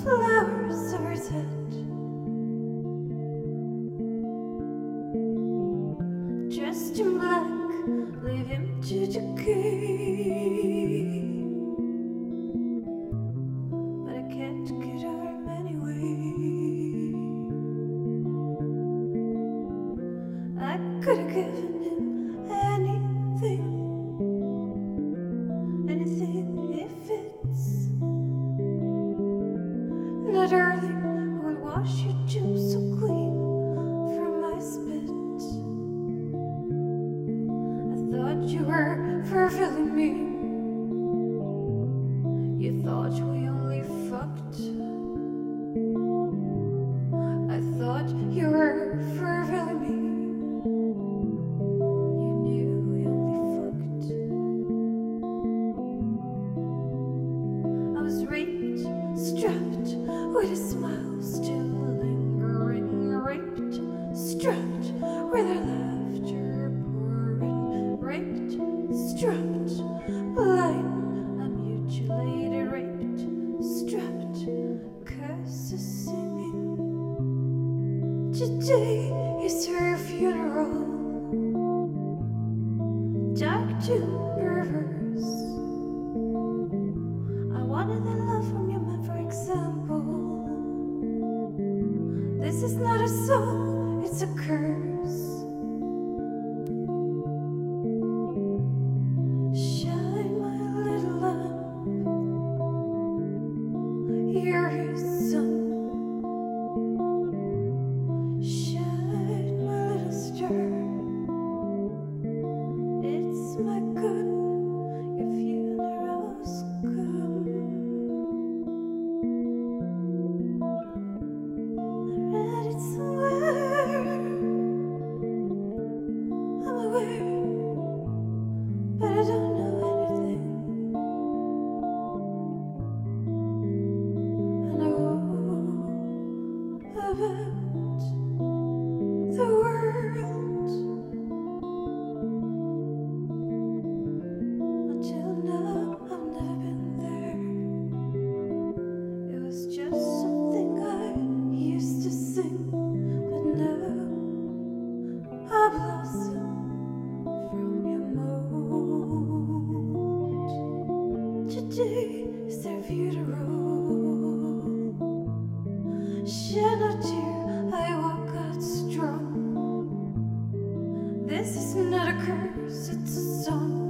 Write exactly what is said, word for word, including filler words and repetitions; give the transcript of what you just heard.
flowers of her touch, dressed in black, leave him to decay. But I can't get over him anyway. I could have given him anything, anything if it's not darling, I will wash your tomb so clean from my spit. I thought you were fulfilling me. You thought we only fucked. I thought you were fulfilling me. You knew we only fucked. I was raped, strapped, with a smile still lingering, raped, strapped, with her laughter pouring, raped, strapped, blind, I'm mutilated, raped, strapped, curses singing. Today is her funeral, dark to perverse. I wanted the love from your man, for example. This is not a song, it's a curse. Shine, my little lamp, you're his son. Shine, my little star, it's my gun, your funeral's come. I read it somewhere, I'm aware, but I don't know anything. I know about the world. Until now, I've never been there. It was just something I used to sing, but now I blossom from your mold. Today is their funeral. Shed no tear, I walk out strong. This is not a curse, it's a song.